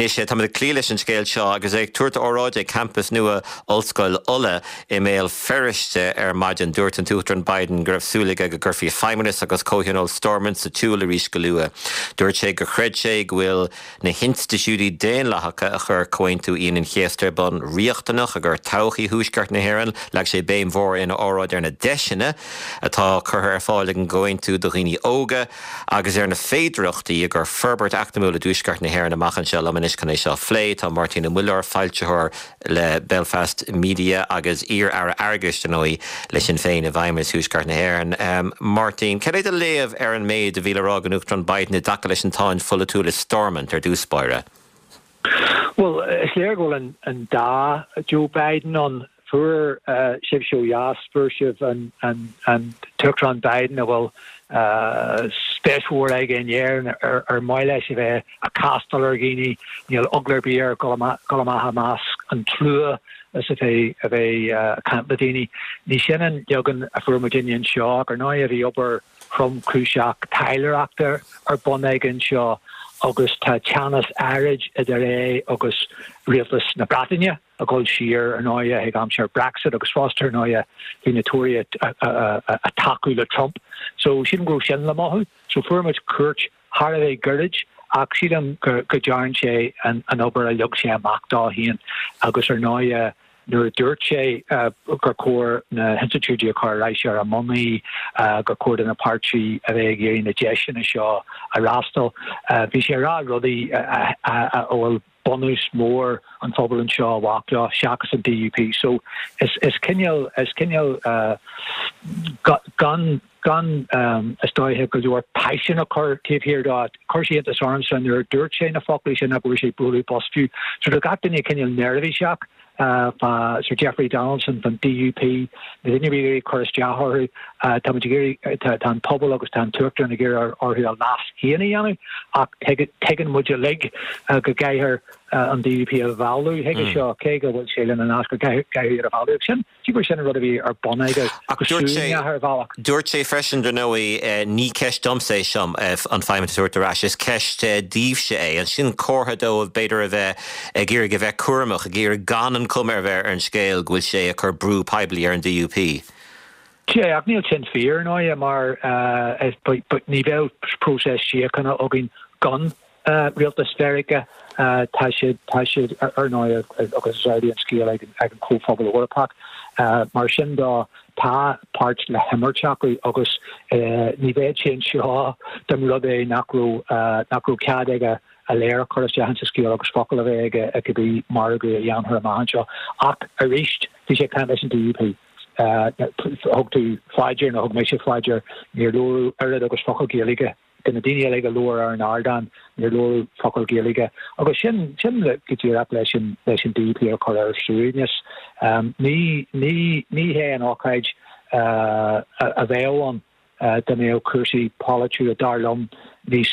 Nis sé tá clílis an scéil seo agus ag tuairt óráid campus nua Ollscoil Ulla I méil ferrichte maidin dúirt an tútar an Biden gur súlaige go gurfií feiminis agus cóhiúnol Stormont sa túla rís go lua. Dúirt sé go chreid sé gohfuil na hinstisiúdí déan lechacha a chur cointú íon an chéastar bon riochtanach a gur tauchaí húsgart na hhéireann leag sé béim mhór in óráid ar na deisina atá chur ar fáil an gointú do rií óga agus ar na féidireachtaí a gur Ferbert achtamúla dúsgart na hhéireann amachchan se lemanis can é seo flé tá Martina Muller fáilteir le Belfast Media agus ar Argus denóí leis sin féin a bhaimimeis húsgart na hhéireann. Martin, ce é a léamh ar an méid a bhíle rá an Uachtaráin Biden na daca leis an táin fulla túla Stormont ar dúspáire? Well, is léir go an dá Joe Biden on for sib seo Jasper sib and Uachtaráin Biden well spéisiúir again year ar mile si bheith a castal ar gini níl uglar bíar golamaha mas an tlua as a bheith campladini ní sinan jogan a formaginian seo ar ná a bhí obair from Cruiseach Tyler actor ar bonaigen seo agus tá Chanas Arage idir agus rialtas na Bratainine a goil siar an áia ag amsir Brexit agus Foster an áia Vinatoria a taú le Trump. So sin go sin le mahu. So fuaid Kurt Harvey Gurridge ach siadam go dearn sé an obair a leog sé amachdá hían agus ar náia nuair dúirt sé gur cóir na Institute a chur éis ar a mummy gur cóir in a pártí a bheith géirí na deisina seo a rastal. Bhí sé rá rudaí óil bonus mór an phobal an seo bhaacla seachas an DUP. So is cinneal gan stoithe go dúir passion a chur tíobhhir dá chuirsí a Armstrong nuair dúirt sé na foclaí sin a bhfuair sé buú postú. So do gatainine cinneal nervhí seach Sir Jeffrey Donaldson from DUP, the Innibi Chorus Jahor, Tan Pobble August Tan Turk and the or who last Hiani, taken would you leg go guy her on DUP of Valu, Hegashaw, Kega, will Shailen and ask a guy of Valuation. She was sending Ruddy or Bonega. Dorche fresh and Denoe, Ni Kesh Dumse Shum, on 5 minutes or rashes, Kesh Deevshe, and Shin Corhado of Bader of a Gear give a Kurmach, a Gear Gan and Comer and Scale, will she a Brew Pibly and DUP. Yeah, I've nearly 10 fear, no, I'm but Nivel process, she kind of ogin gun, real Spherica. Tashid or no agus Australian scale I can co-fobble the World Park Marshinda ta parts le hemmerchakri agus nive change shaw dem rode nakru kadega a layer chorus Johansson scale agus fokol avega it could be Margaret Jan her mancho ak a reached DJ Canvas DUP hog to Flyger and hog Misha Flyger near low agus fokol gieliga in the Dini like a lower an Ardan, near low focal Gilliga. Or Shin get your appellation DP or color Shrewdness. Me and Ockage a veil on the Mayo Cursi, Polichu, a Darlum, Nis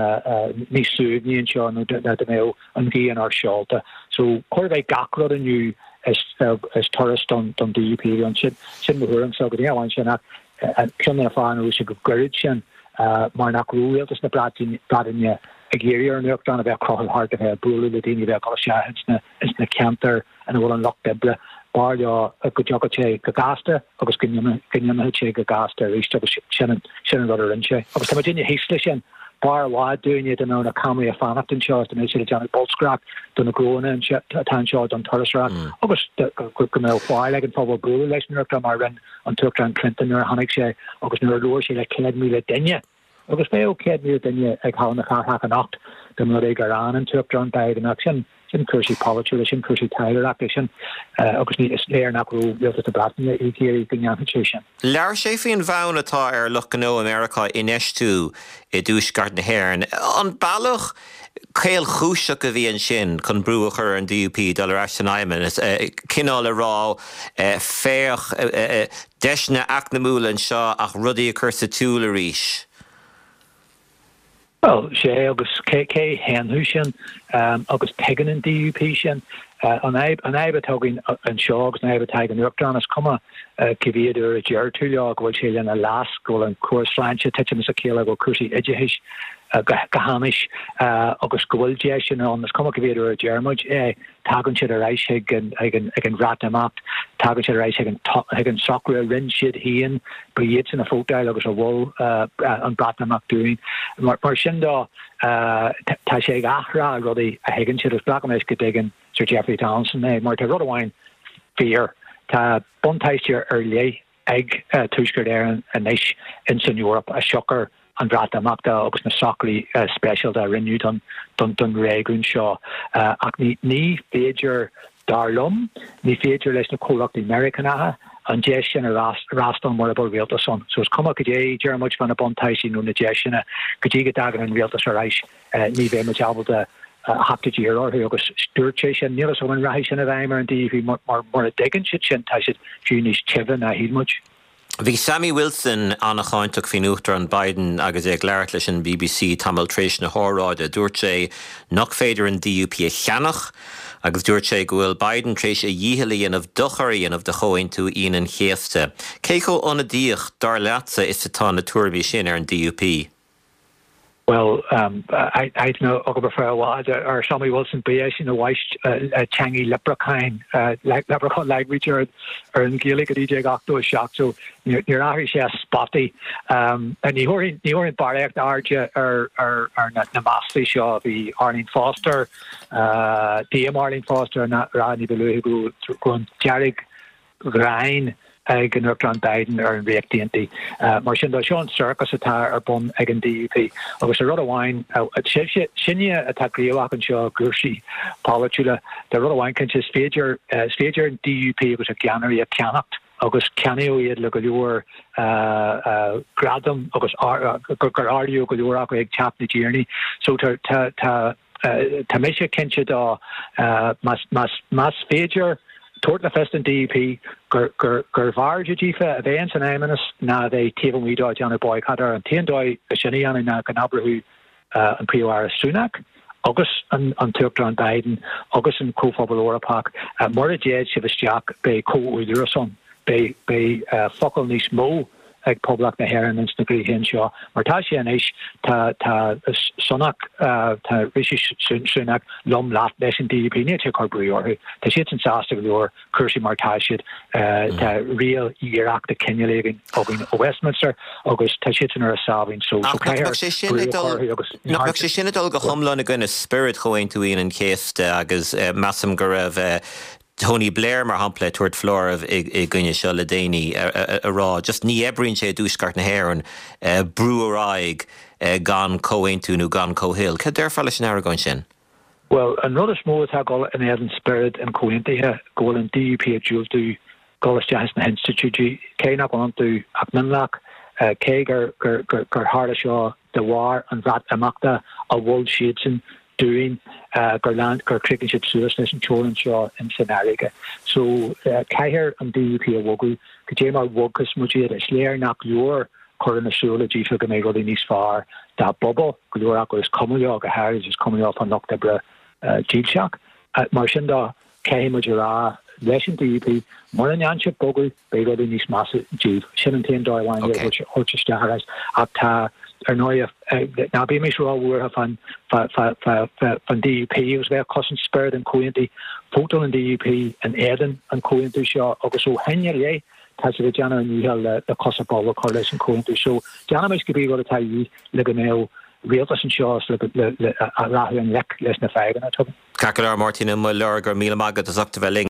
Sudni and Sean, the Mayo, and Guy and our Shalta. So, Corvette Gakrod and you as tourist on DP on Shin Muhurum, so good one, Shin, and Shin Fan, who should go courage and Marnak Rule, just the Bradin, a gear and worked on about Crossel Heart of a Brulu, the Dini, the Golasha, it's the Canter, and a will unlock Debra, Barja, a good Jokache, Gagasta, August Ginyama, Gagasta, reached up a Shannon Rudder and Che. I was coming in Hastlishan, Bar Wad doing it and on a comedy of fan up in Shaw, the Ministry of Johnny Boltscrack, Donna Grona and Tan Shaw, on Torres Rack, August Gumel File, like in Pablo Brulu, like New York, I ran on Turkran Clinton or Honig, August Nurlor, she like Ked me like Denya. August Mayo Ked me Denya, like how in the car half an oct, the Murray Garan and Turkran died in action. Sin Cursi Policy, Sin Cursi Tyler Action, August need a slayer Nakru, built at the Bratton, ETA, Gunyan. Lar Shafi and Vauna Tar, Lucano, America, in Eshtu, Edush Garden Hearn. On Balach, Kail Hushak of Ian Shin, Con Brewer and DUP, Dollar Ashton Iman, Kinol Raw, Fair, Deshna Aknamul and Shaw, Ach Ruddy Cursatularish. Well, sé agus KK Henhushin, agus Tegan and DUP shin, an aiba tugin an shogs, an aiba tagan Uachtaráin as cuma Kiviadur a Jertulog, which he in a last goal and course Francia, Tetchum as a Kila go Cursi Edgehish, gahamis agus gohfuil sin an cum gohhéidir Germid tagann siad a reis ag an ratamacht tagann siad a reis ag an soccer rin siad hían briad in a fótáil agus a bhil an ratamacht dúin mar sin dá tá sé ag achra rudaí a higann siad as blachaméis go dtéigean Sir Geoffrey Townsend mar tá rud amháin fear tá buntáiste ar lé ag tuisgur ar an éis in San Europe a shocker an ratamaachta agus na soccerí special a rinneú don réún seo ach ní féidir darlum ní féidir leis na cólacht Americanathe an dé sin a rastan mar a bol réaltas son. So is cuma go dé Germid fan a buntáisi nó na dé sinna go dtí go dagan an réaltas a reis ní bhéh me tabal de haptidí orthu agus stúirte sin nílas an raithis sin a bhaimmar an díhí mar a degan siad sin tá siad fiú níos tivan a hímuid. Bhí Sammy Wilson annach chaintach fin uachtar an Biden agus ag leart leis an BBC tamil tréis na hóráide dúirt sé nach féidir an DUP a cheannach agus dúirt sé go bhfuil Biden tréis a dhíhalaíonmh dochaíonmh de choin tú íon chéasta. Cé go óna díoch dar leatsa is atá na tuairbí sin ar an DUP? Well, I know or Sammy Wilson Bayesh in a white Changi leprechaun like Richard or in Gaelic at DJ Gocto shock. So you're actually spotty. And you're in Barrack Arja or Namasti Shaw, the Arlene Foster, DM Arlene Foster, and Rodney Belu who going Jarek Grain. Ag an Urkland Biden ar an réachtaíontí. Mar sin dá Sean Circus atá ar bun ag an DUP. Agus a rud amháin sinne atá gríomhach an seo gúrsí pálatúla. De rud amháin cin is féidir an DUP agus a ceannarí a ceannacht agus ceannaío iad le go leor gradam agus gur ardío go leor ag teap na díirní. So tá méise cinse dá mas féidir Tort na fest an DUP gur bharja dífa a bhéan san éimenas na bheith tíomh mídá Johnny Boycottar an tíondóid a sinna na ganabrathú an príomhhar Sunak agus an tuachtar an Biden agus an cóphobal Orapach mar a déad si bhisteach be cóúidir son be focail níos mó ag poblach na Héireann na gríhén seo. Mar tá sé anéis tá Sunak tá Rishi Sunak lom láat leis an DUP ní te carbúí orthu. Tá siad an sásta go leor cursaí mar tá siad tá rial iarach de Kenyalégan ógin ó Westminster agus tá siad an ar a sábhain so nach sé sinna dul go thomlan a gine spirit choin tú íon an chéiste agus massam go raibh Tony Blair mar hampla tuairt flóramh i gcuine seo le déanaí a rá. Just ní ebrinn sé dúsgart na Héireann brú aráig gan cóhaintúnú gan cóhill. Cad deirfáil leis an airgáin sin? Well, an rud is mó atá gáil in éan spirit an cóhaintaithe gáil an DUP a dúiltú gálas deas na Institute cé nach an tú ach minlach cé gur hála seo de bhhar an bhrat amachta a bhil siad sin doing gur cricket ship suicide and children shaw in Sanariga. So Kaher and DUP a wogu Kajema wogus muji a slayer nak your current astrology for Gamego in East Far that bubble Glorako is coming off Harris is coming off on Noctebra Jeep at Marshinda Kahimajara Lesson DUP Moranyanship Bogu Bego in East Massive Jeep Shinantin Doyline which Harris at Arnoia now be make sure we have fun DUP was very cousin spirit and Cointy photo and DUP and Eden and Cointy show so Henry has the Jana and you have the Kosovo coalition Cointy so Jana makes could be able to tell you Ligamel realtas and shows look at Rahu and Lek less than 5 and I took Kakar Martin and Muller or Mila Magat is up to